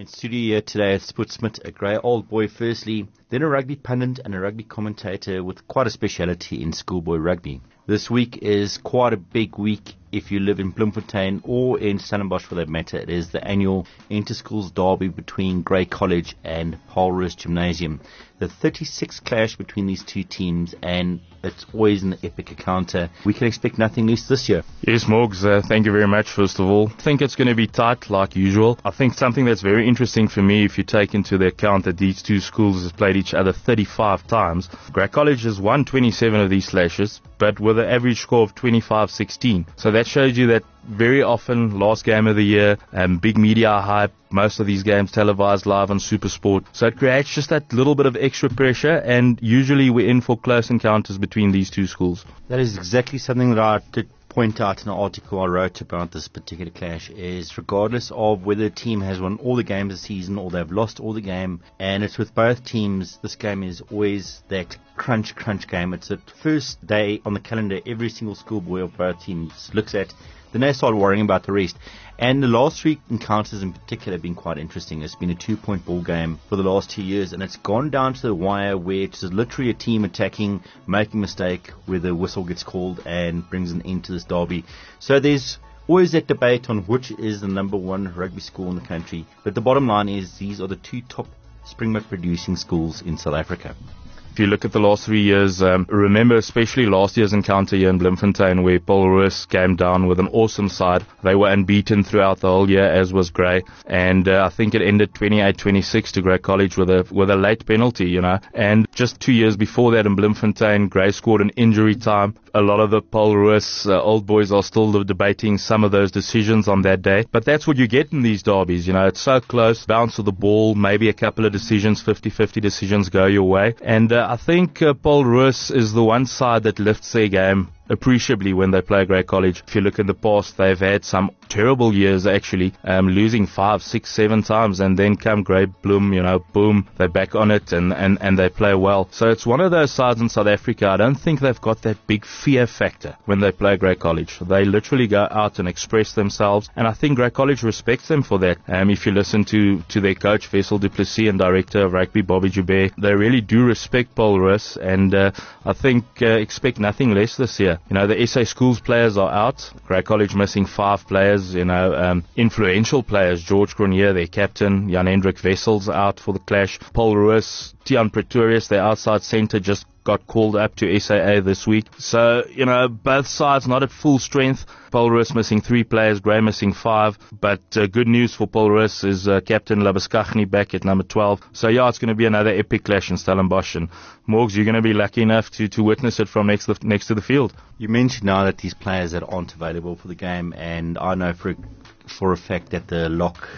In studio here today at Sputsmit, a grey old boy firstly, then a rugby pundit and a rugby commentator with quite a speciality in schoolboy rugby. This week is quite a big week if you live in Bloemfontein or in Stellenbosch for that matter. It is the annual inter-schools derby between Grey College and Paul Roos Gymnasium. The 36th clash between these two teams, and it's always an epic encounter. We can expect nothing less this year. Yes, Morgs, thank you very much, first of all. I think it's going to be tight like usual. I think something that's very interesting for me, if you take into the account that these two schools have played each other 35 times, Grey College has won 27 of these clashes, but with an average score of 25-16. So that shows you that very often, last game of the year, big media hype, most of these games televised live on SuperSport. So it creates just that little bit of extra pressure, and usually we're in for close encounters between these two schools. That is exactly something that I did point out in an article I wrote about this particular clash, is regardless of whether a team has won all the games this season or they've lost all the game, and it's with both teams, this game is always that crunch game. It's the first day on the calendar every single schoolboy of both teams looks at. Then they start worrying about the rest. And the last three encounters in particular have been quite interesting. It's been a 2-point ball game for the last 2 years, and it's gone down to the wire where it's literally a team attacking, making a mistake, where the whistle gets called and brings an end to this derby. So there's always that debate on which is the number one rugby school in the country. But the bottom line is these are the two top Springbok producing schools in South Africa. If you look at the last 3 years, remember especially last year's encounter here in Bloemfontein where Paul Roos came down with an awesome side. They were unbeaten throughout the whole year, as was Grey. And I think it ended 28-26 to Grey College with a late penalty, you know. And just 2 years before that in Bloemfontein, Grey scored an injury time. A lot of the Paul Roos old boys are still debating some of those decisions on that day. But that's what you get in these derbies, you know. It's so close, bounce of the ball, maybe a couple of decisions, 50-50 decisions go your way. And I think Paul Roos is the one side that lifts their game appreciably when they play Grey College. If you look in the past, they've had some terrible years actually, losing 5, 6, 7 times, and then come Grey Bloem, you know, boom, they're back on it and they play well. So it's one of those sides in South Africa. I don't think they've got that big fear factor when they play Grey College. They literally go out and express themselves, and I think Grey College respects them for that. If you listen to their coach Wessel du Plessis and director of rugby Bobby Joubert, they really do respect Paul Roos, and I think expect nothing less this year. You know, the SA Schools players are out. Grey College missing 5 players, you know, influential players. George Cronje, their captain, Jan-Hendrik Wessels out for the clash. Paul Roos, Tiaan Pretorius, their outside centre, just got called up to SAA this week. So, you know, both sides not at full strength. Paul Roos missing 3 players, Grey missing 5. But good news for Paul Roos is Captain Labuschagne back at number 12. So, yeah, it's going to be another epic clash in Stellenbosch. And Morgs, you're going to be lucky enough to witness it from next to the field. You mentioned now that these players that aren't available for the game, and I know for a fact that the lock,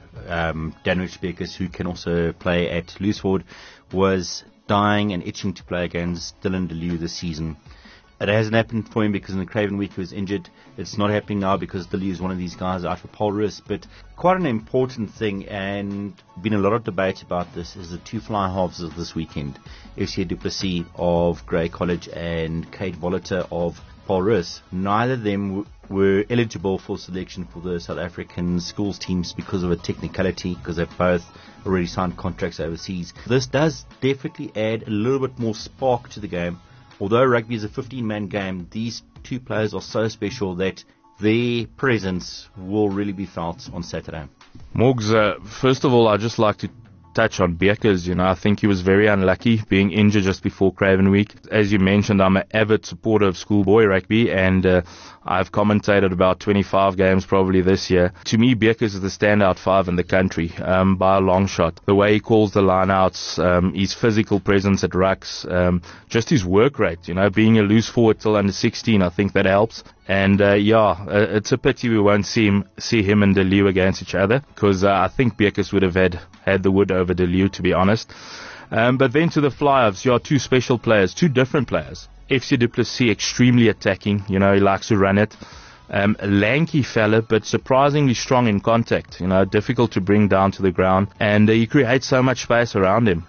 Danwich Beckers, who can also play at loose forward, was dying and itching to play against Dylan DeLeeuw this season. It hasn't happened for him because in the Craven week he was injured. It's not happening now because DeLeeuw is one of these guys out for Paul Roos. But quite an important thing, and been a lot of debate about this, is the 2 fly halves of this weekend. FCA du Plessis of Grey College and Kate Voliter of Paul Roos. Neither of them were eligible for selection for the South African schools teams because of a technicality, because they've both already signed contracts overseas. This does definitely add a little bit more spark to the game. Although rugby is a 15-man game, these 2 players are so special that their presence will really be felt on Saturday. Morgs, first of all, I'd just like to touch on Beckers. You know, I think he was very unlucky being injured just before Craven Week. As you mentioned, I'm an avid supporter of schoolboy rugby, and I've commentated about 25 games probably this year. To me, Beckers is the standout 5 in the country by a long shot. The way he calls the line-outs, his physical presence at rucks, just his work rate, you know, being a loose forward till under 16, I think that helps. And it's a pity we won't see him and DeLeeuw against each other, because I think Beckers would have had the wood over DeLeeuw, to be honest. But then to the fly-offs, 2 special players, 2 different players. FC du Plessis extremely attacking, you know, he likes to run it. Lanky fella, but surprisingly strong in contact, difficult to bring down to the ground, and he creates so much space around him.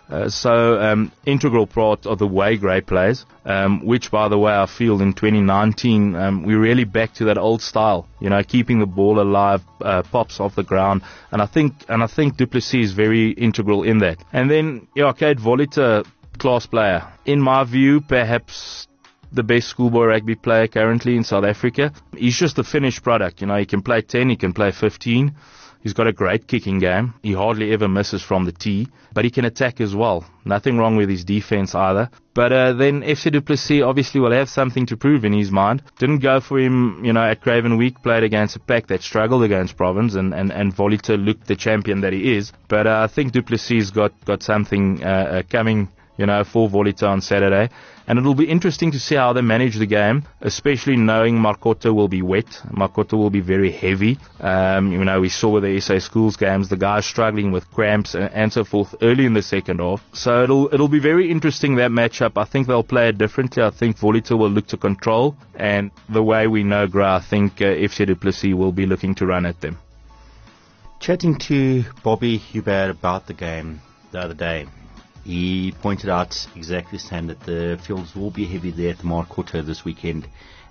Integral part of the way Gray plays, which, by the way, I feel in 2019, we're really back to that old style, keeping the ball alive, pops off the ground, and I think du Plessis is very integral in that. And then, Kade Voliter, class player. In my view, perhaps the best schoolboy rugby player currently in South Africa. He's just the finished product. He can play 10, he can play 15. He's got a great kicking game. He hardly ever misses from the tee, but he can attack as well. Nothing wrong with his defense either. But then FC du Plessis obviously will have something to prove in his mind. Didn't go for him, at Craven Week, played against a pack that struggled against Province, and Voliter looked the champion that he is. But I think du Plessis got something coming, for Voliter on Saturday. And it'll be interesting to see how they manage the game, especially knowing Marcotte will be wet. Marcotte will be very heavy. We saw with the SA Schools games, the guys struggling with cramps and so forth early in the second half. So it'll be very interesting, that matchup. I think they'll play it differently. I think Voliter will look to control. And the way we know Gray, I think FC du Plessis will be looking to run at them. Chatting to Bobby Hubert about the game the other day, he pointed out exactly the same, that the fields will be heavy there at the Marcotte this weekend.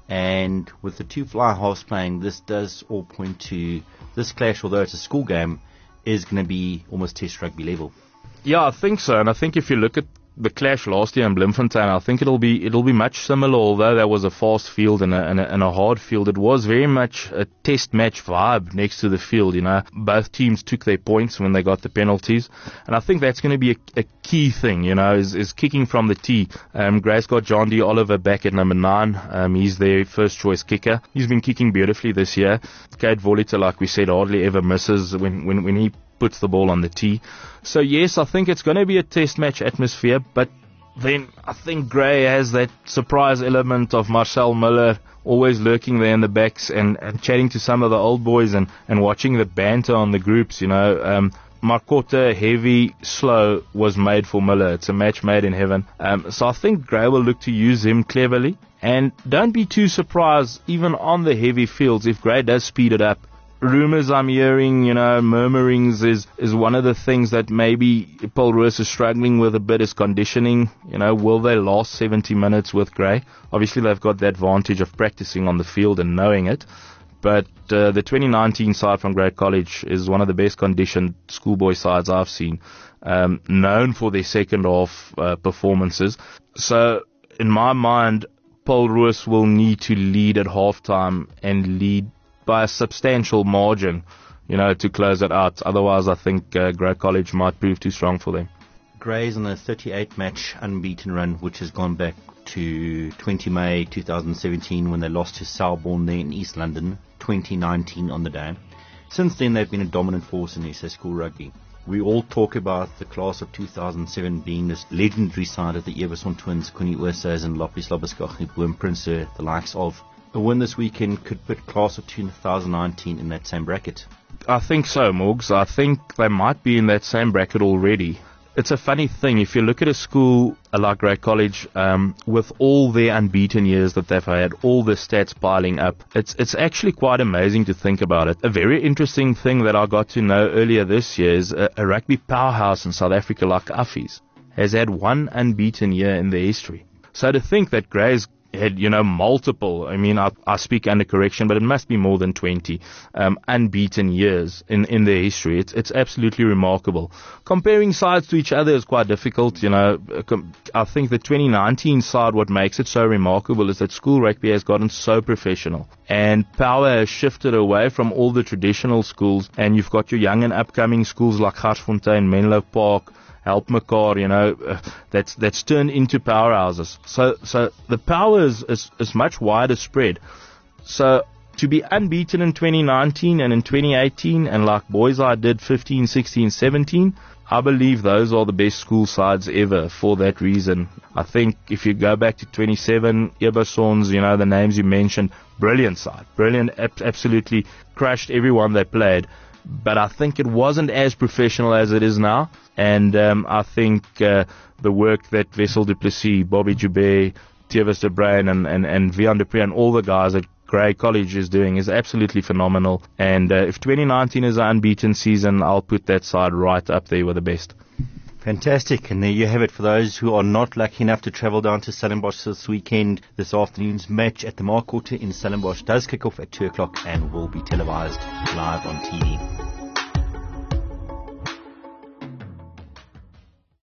And with the two fly halves playing, this does all point to this clash, although it's a school game, is going to be almost test rugby level. Yeah, I think so. And I think if you look at the clash last year in Bloemfontein, I think it'll be much similar. Although there was a fast field and a hard field, it was very much a test match vibe next to the field. Both teams took their points when they got the penalties, and I think that's going to be a key thing. Is kicking from the tee. Gray's got John D. Oliver back at number 9. He's their first choice kicker. He's been kicking beautifully this year. Kade Voliter, like we said, hardly ever misses when he puts the ball on the tee. So yes, I think it's going to be a test match atmosphere, but then I think Gray has that surprise element of Marcel Miller always lurking there in the backs and chatting to some of the old boys and watching the banter on the groups. Marcotte, heavy, slow, was made for Miller. It's a match made in heaven. So I think Gray will look to use him cleverly, and don't be too surprised even on the heavy fields if Gray does speed it up. Rumors I'm hearing, murmurings is one of the things that maybe Paul Roos is struggling with a bit, is conditioning. Will they last 70 minutes with Gray? Obviously they've got the advantage of practicing on the field and knowing it. But the 2019 side from Grey College is one of the best conditioned schoolboy sides I've seen, known for their second half performances. So in my mind, Paul Roos will need to lead at halftime and lead by a substantial margin, to close it out. Otherwise, I think Grey College might prove too strong for them. Grey's on a 38-match unbeaten run, which has gone back to 20 May 2017 when they lost to Selborne there in East London, 2019 on the day. Since then, they've been a dominant force in SA School Rugby. We all talk about the class of 2007 being this legendary side of the Everson twins, Connie Oosas and Lopis Labuskachi, Boom Prince, the likes of. A win this weekend could put class of 2019 in that same bracket. I think so, Morgs. I think they might be in that same bracket already. It's a funny thing. If you look at a school like Grey College, with all their unbeaten years that they've had, all the stats piling up, it's actually quite amazing to think about it. A very interesting thing that I got to know earlier this year is a rugby powerhouse in South Africa like Affies has had one unbeaten year in their history. So to think that Grey's had, multiple, I speak under correction, but it must be more than 20 unbeaten years in their history. It's absolutely remarkable. Comparing sides to each other is quite difficult. I think the 2019 side, what makes it so remarkable is that school rugby has gotten so professional, and power has shifted away from all the traditional schools, and you've got your young and upcoming schools like Garsfontein, Menlo Park, Help Mekaar, that's turned into powerhouses. So the power is much wider spread. So to be unbeaten in 2019 and in 2018, and like Boys I did 15, 16, 17, I believe those are the best school sides ever for that reason. I think if you go back to 27, Ebersons, the names you mentioned, brilliant side. Brilliant, absolutely crushed everyone they played. But I think it wasn't as professional as it is now. And I think the work that Wessel du Plessis, Bobby Joubert, Thewes de Bruin and Vian de Pre and all the guys at Grey College is doing is absolutely phenomenal. And if 2019 is an unbeaten season, I'll put that side right up there with the best. Fantastic. And there you have it for those who are not lucky enough to travel down to Stellenbosch this weekend. This afternoon's match at the Mark Quarter in Stellenbosch does kick off at 2 o'clock and will be televised live on TV.